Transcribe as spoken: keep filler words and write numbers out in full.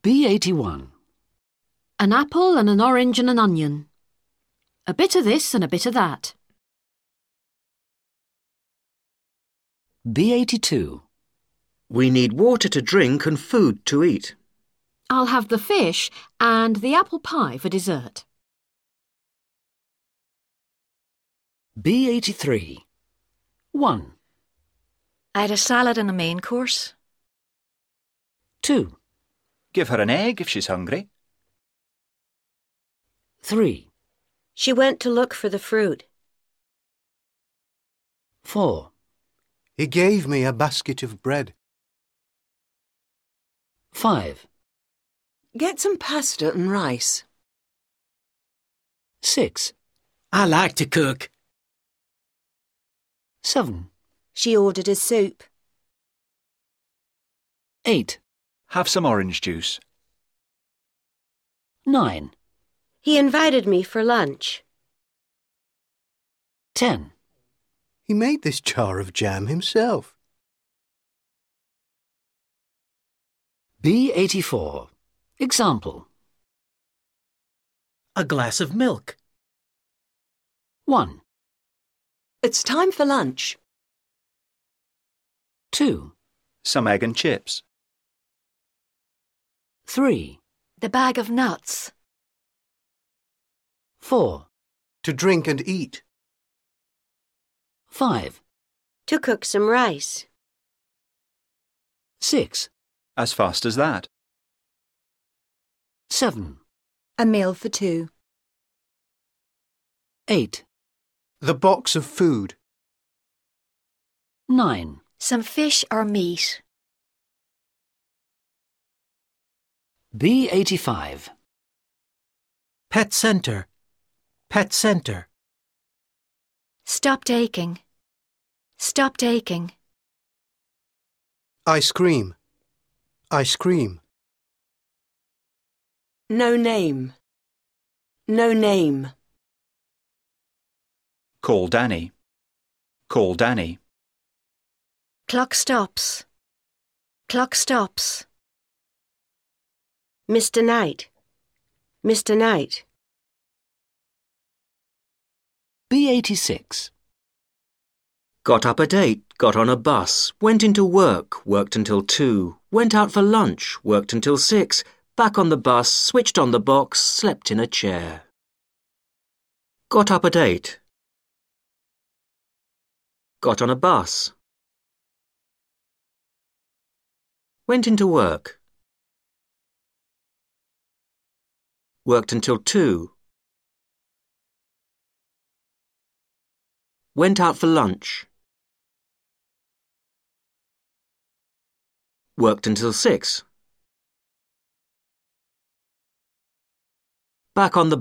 B eighty-one. An apple and an orange and an onion. A bit of this and a bit of that. B eighty-two. We need water to drink and food to eat. I'll have the fish and the apple pie for dessert. B eighty-three. one. I had a salad and a main course. two. Give her an egg if she's hungry. three. She went to look for the fruit. four. He gave me a basket of bread. five. Get some pasta and rice. six. I like to cook. seven. She ordered a soup. eight. Have some orange juice. nine. He invited me for lunch. ten. He made this jar of jam himself. B eighty-four. Example. A glass of milk. one. It's time for lunch. two. Some egg and chips. three. The bag of nuts. four. To drink and eat. five. To cook some rice. six. As fast as that. seven. A meal for two. eight. The box of food. nine. Some fish or meat. B eighty-five. Pet center. Pet center. Stopped aching. Stopped aching. Ice cream. Ice cream. No name. No name. Call Danny. Call Danny. Clock stops. Clock stops. Mister Knight. Mister Knight. B eighty-six. Got up at eight, got on a bus, went into work, worked until two, went out for lunch, worked until six, back on the bus, switched on the box, slept in a chair. Got up at eight. Got on a bus. Went into work. Worked until two. Went out for lunch. Worked until six. Back on the